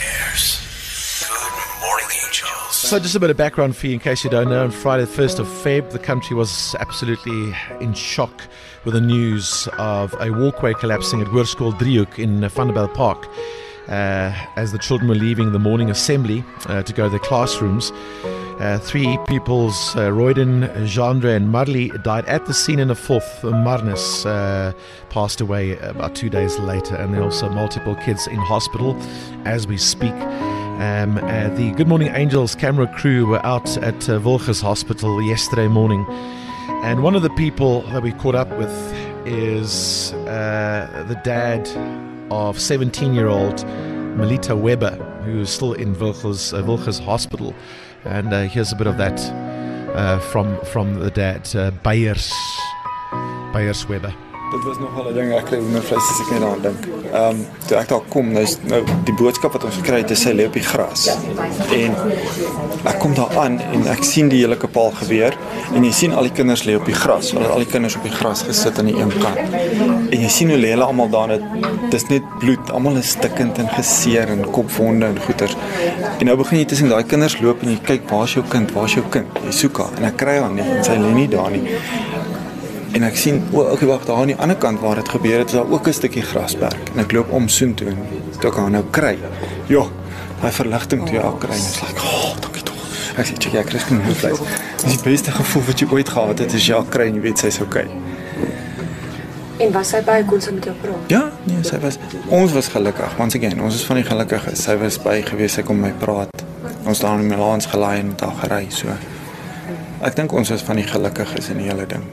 Here's Good Morning Angels. So just a bit of background for you in case you don't know. On Friday the 1st of Feb, the country was absolutely in shock with the news of a walkway collapsing at Hoërskool Driehoek in Vanderbijl Park. As the children were leaving the morning assembly to go to their classrooms, three pupils, Royden, Jandre and Marley, died at the scene, and a fourth, Marnus, passed away about 2 days later, and there are also multiple kids in hospital as we speak. The Good Morning Angels camera crew were out at Wilges Hospital yesterday morning, and one of the people that we caught up with is the dad of 17-year-old Melita Weber, who is still in Wilges Hospital. And here's a bit of that from the dad, Beyers Weber. Dit was nogal 'n ding, ek kry hoendervleis as ek net daaraan dink. Toe ek daar kom, nou die boodskap wat ons gekry het, is sy lê op die gras. En ek kom daar aan en ek sien die hele kapaal gebeur en jy sien al die kinders lê op die gras, want al die kinders op die gras gesit aan die een kant. En jy sien hoe lê hulle almal daar, dis net bloed, almal is stikkend en geseer en kopwonde en goeters. En nou begin jy tussen daai kinders loop en jy kyk, waar's jou kind? Jy soek haar en ek kry haar nie en sy lê nie daar nie. En ek sien, okay, wag, daar aan die ander kant waar dit gebeur het, is daar ook 'n stukkie grasperk. En ek loop om soontoe en toe ek haar nou kry. Ja, daai verligting toe haar kry, is like, dankie tog. Ek sê, ek kry geen hoendervleis. Dis die beste gevoel wat jy ooit gehad het, is ja kry en jy weet sy's okay. En was sy by, kon sy met jou praat? Ja, nee, ons was gelukkig, once again, ons is van die gelukkiges. Sy was by gewees, sy kon met my praat. Ons daar in Milans gelaai en met haar gery, so. Ek dink ons was van die gelukkiges in die hele ding.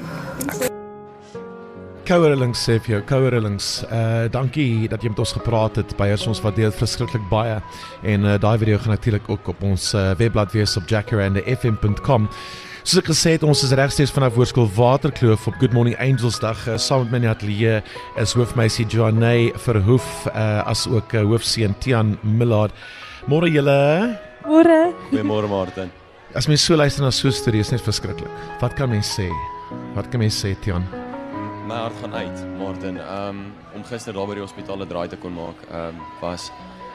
Kouerelings sê vir jou, Kouerelings, dankie dat jy met ons gepraat het. Beyers, ons waardeer verskriklik baie. En daai video gaan natuurlik ook op ons webblad wees op jacarandafm.com. Soos ek gesê het, ons is regsteeds vanaf Hoërskool Waterkloof op Good Morning Angels dag. Saam met my in die ateljee is hoofmeisie Joanne Verhoef, as ook hoofseun Tian Millard. Môre julle. Môre. Goeiemôre Martin. As mens so luister na so 'n storie, is net verskriklik. Wat kan mens sê, Tian? My hart gaan uit, Martin. Om gister daar by die hospitaal 'n draai te kon maak, was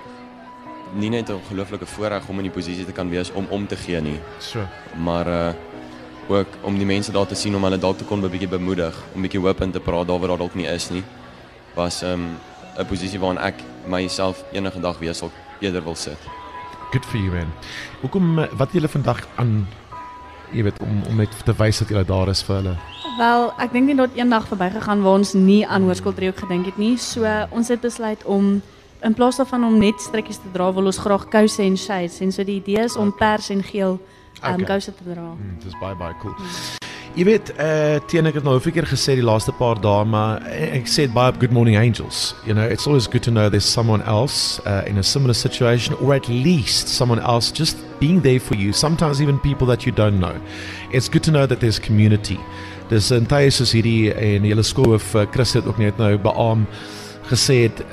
nie net 'n ongelooflike voorreg om in die posisie te kan wees om te gee nie. So. Maar ook om die mense daar te sien, om hulle dalk te kon 'n bietjie bemoedig, om 'n bietjie hoop in te praat daar waar daar dalk nie is nie. Was 'n posisie waarin ek myself enige dag weer sal eerder wil sit. Good for you, man. Hoekom, wat julle vandag aan, jy weet, om net te wys dat julle daar is vir hulle? Wel, ek dink nie dat een dag verbygegaan waar ons nie aan Hoërskool Driehoek gedink het nie. So ons het besluit om in plaas daarvan om net strikkies te dra, wil ons graag kouse en shades. En so die idee is om pers en geel kouse te dra. Dit is baie cool. Jy weet, Tian, ek het nou 'n keer gesê die laaste paar dae, maar ek sê dit baie op Good Morning Angels. You know, it's always good to know there's someone else in a similar situation, or at least someone else just being there for you, sometimes even people that you don't know. It's good to know that there's community. Dis in tye soos hierdie, en julle skoolhoof Chris het ook net nou beaam gesê het,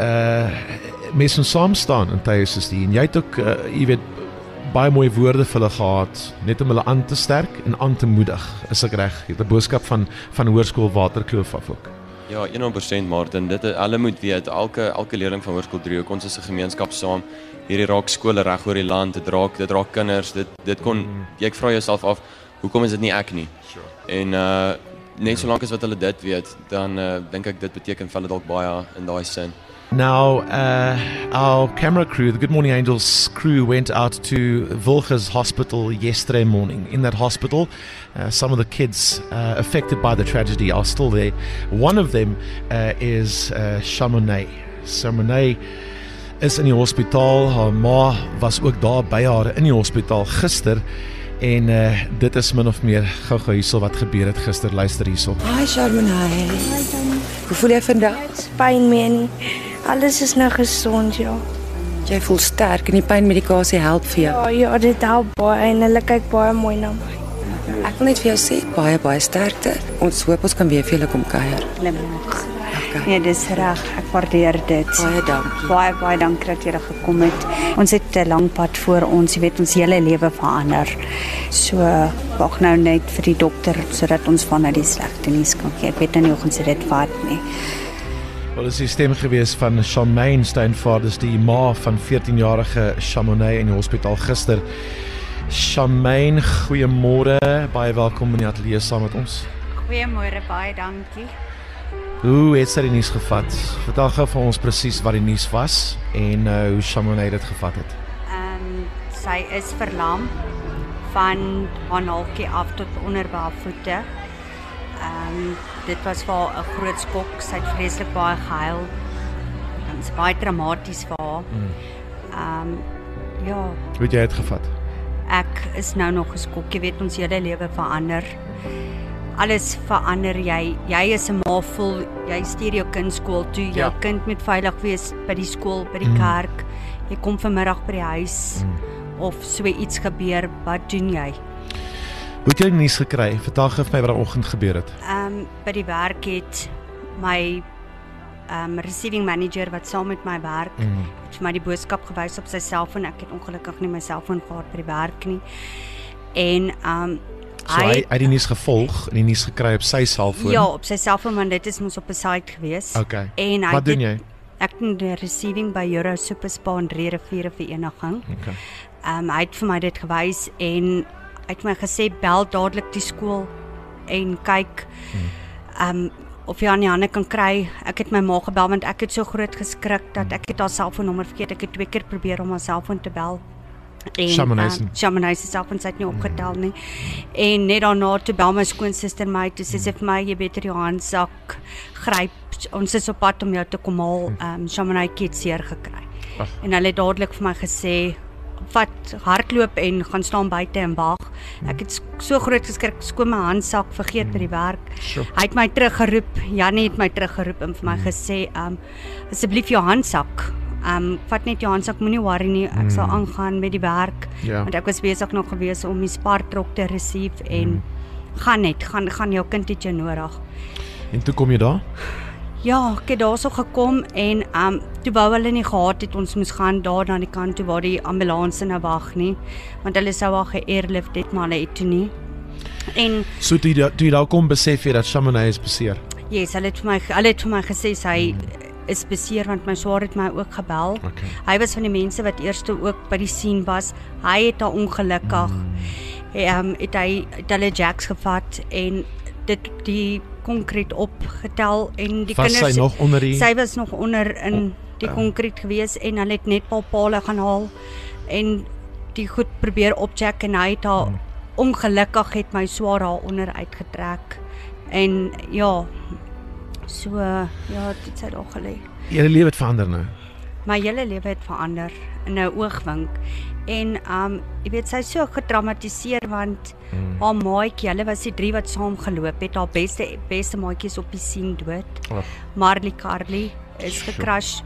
mense moet saam staan in tye soos die, en jy het ook, jy weet, baie mooie woorde vir hulle gehad, net om hulle aan te sterk en aan te moedig, is ek reg? Jy het 'n boodskap van Hoërskool Waterkloof af ook. Ja, 100% Martin, hulle moet weet, elke leerling van Hoërskool Driehoek, ons is 'n gemeenskap saam, hierdie raak skole reg oor die land, dit raak kinders, dit kon, jy vra jouself af, hoekom is dit nie ek nie? Sure. En net solank as wat hulle dit weet, dan dink ek dit beteken vir hulle dalk baie in daai sin. Now, our camera crew, the Good Morning Angels crew, went out to Wilges Hospital yesterday morning. In that hospital, some of the kids affected by the tragedy are still there. One of them is Chamonix. Chamonix is in die hospitaal. Haar ma was ook daar by haar in die hospitaal gister. En dit is min of meer gou-gou hierso wat gebeur het gister. Luister hierso. Hi Charmonay. Hoe voel jy vandag? Pyn meer nie. Alles is nou gesond, ja. Jy voel sterk en die pynmedikasie help vir jou. Ja, dit help baie en hulle kyk baie mooi na my. Ek wil net vir jou sê, baie sterkte. Ons hoop ons kan weer vir julle kom kuier. Limburg. Nee, dis reg. Ek waardeer dit. Baie dankie. Baie dankie dat jy gekom het. Ons het 'n lang pad voor ons, jy weet, ons hele lewe verander. So, wag nou net vir die dokter sodat ons van die slegte nuus kan gee. Ek weet nou nie hoe ons dit vat nie. Wel, is die stem gewees van Charmaine Steinvaart, dis die ma van 14-jarige Chamonix in die hospitaal gister. Charmaine, goeiemôre, baie welkom in die ateljee saam met ons. Goeiemôre, baie dankie. Hoe het sy die nuus gevat? Vertel gou vir ons presies wat die nuus was en hoe Chamonix dit gevat het. Sy is verlam van haar naaltjie af tot onder haar voete. Dit was vir haar 'n groot skok. Sy het vreeslik baie gehuil. Dit is baie traumaties vir haar. Ja. Hoe het jy dit gevat? Ek is nou nog geskok. Jy weet, ons hele lewe verander. Alles verander. Jy is 'n ma voel, jy stuur jou kind skool toe. Jou kind moet veilig wees by die skool, by die kerk. Jy kom vanmiddag by die huis of so iets gebeur, wat doen jy? Hoe het jy die nuus gekry? Vertel gou vir my wat vanoggend gebeur het. By die werk het my receiving manager wat saam met my werk, het vir my die boodskap gewys op sy selfoon. Ek het ongelukkig nie my selfoon gehad by die werk nie. En So hy het die nuus gevolg en die nuus gekry op sy selfoon? Ja, op sy selfoon, want dit is mos op 'n site gewees. Okay. En wat doen jy? Ek doen die receiving by Euro Super Spa en Riviere Vereniging. Okay. Hy het vir my dit gewys en hy het my gesê bel dadelik die skool en kyk of jy aan die hande kan kry. Ek het my ma gebel want ek het so groot geskrik dat ek het haar selfoonnommer vergeet. Ek het 2 keer probeer om haar selfoon te bel. Chamonix se selfoon het nie opgetel nie. En net daarna toe bel my skoonsister my, toe sê sy vir my, jy beter jou handsak gryp. Ons is op pad om jou te kom haal. Chamonix het seer gekry. En hulle het dadelik vir my gesê, vat hardloop en gaan staan buite en wag. Ek het so groot geskrik, skoon my handsak vergeet by die werk. Hy het my teruggeroep, Jannie het my teruggeroep en vir my gesê, asseblief jou handsak. Vat net jou handsak, moenie worry nie, ek sal aangaan met die werk. Want ek was besig nog gewees om die spaartrok te receive en gaan jou kind het jou nodig. En toe kom jy daar? Ja, ek het daar so gekom en toe wou hulle nie gehad het ons moes gaan daar na die kant toe waar die ambulans nou wag nie, want hulle sou al ge-airlift het, maar hulle het toe nie. En so toe jy daar kom besef jy dat Chamonix is beseer? Yes, hulle het vir my gesê sy is beseer, want my swaar het my ook gebel. Okay. Hy was van die mense wat eerste ook by die scene was. Hy het daar ongelukkig het hulle jacks gevat en die konkreet opgetel en die was kinders sy nog onder die... Sy was nog onder in die konkreet gewees en hulle het net pale gaan haal en die goed probeer opcheck en hy het haar ongelukkig het my swaar haar onder uitgetrek en ja, so dit sy daar gelê. Julle lewe het verander nou? My hele lewe het verander in 'n oogwink. En jy weet, sy is so getraumatiseer want haar maatjie, hulle was die 3 wat saam geloop het, haar beste maatjie is op die scene dood. Marley Carly is gecrash.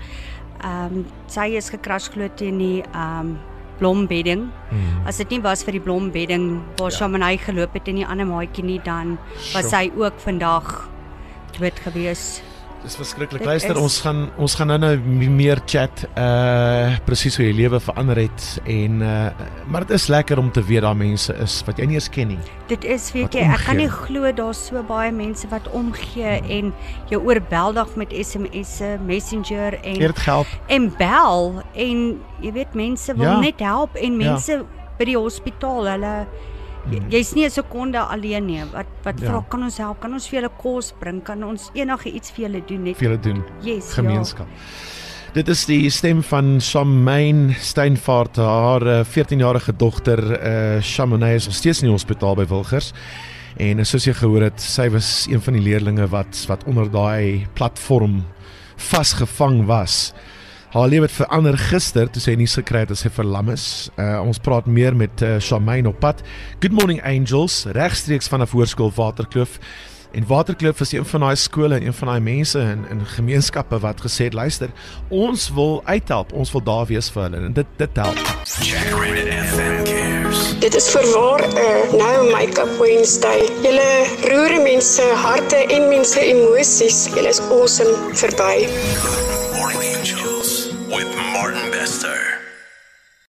Sy is gecrash glo teen die blombedding. As dit nie was vir die blombedding waar Chamonix geloop het en die ander maatjie nie, dan was sy ook vandag dood gewees. Dis verskriklik. Luister, ons gaan nou meer chat presies hoe jy lewe verander het en maar dit is lekker om te weet daar mense is wat jy nie eens ken nie. Dit is, weet jy, ek kan nie glo daar's so baie mense wat omgee en jou oorweldig met SMS'e, Messenger en bel en jy weet mense wil net help en mense by die hospitaal, hulle jy's nie 'n sekonde alleen nie. Wat vra, kan ons help? Kan ons vir julle kos bring? Kan ons enige iets vir julle doen? Vir julle doen. Yes, gemeenskap. Dit is die stem van Charmaine Steinvaart, haar 14-jarige dogter Chamonix is nog steeds in die hospitaal by Wilgers. En soos jy gehoor het, sy was een van die leerlinge wat onder daai platform vasgevang was. Haar lewe het verander gister toe sy nuus gekry het dat sy verlam is. Ons praat meer met Charmaine op pad. Good Morning Angels, regstreeks vanaf Hoërskool Waterkloof. En Waterkloof is een van daai skole en een van daai mense in gemeenskappe wat gesê het, luister, ons wil uithelp, ons wil daar wees vir hulle en dit help. Check Rated FM cares. Dit is voorwaar nou Make-up Wednesday. Julle roer mense harte en mense emosies. Julle is awesome verby.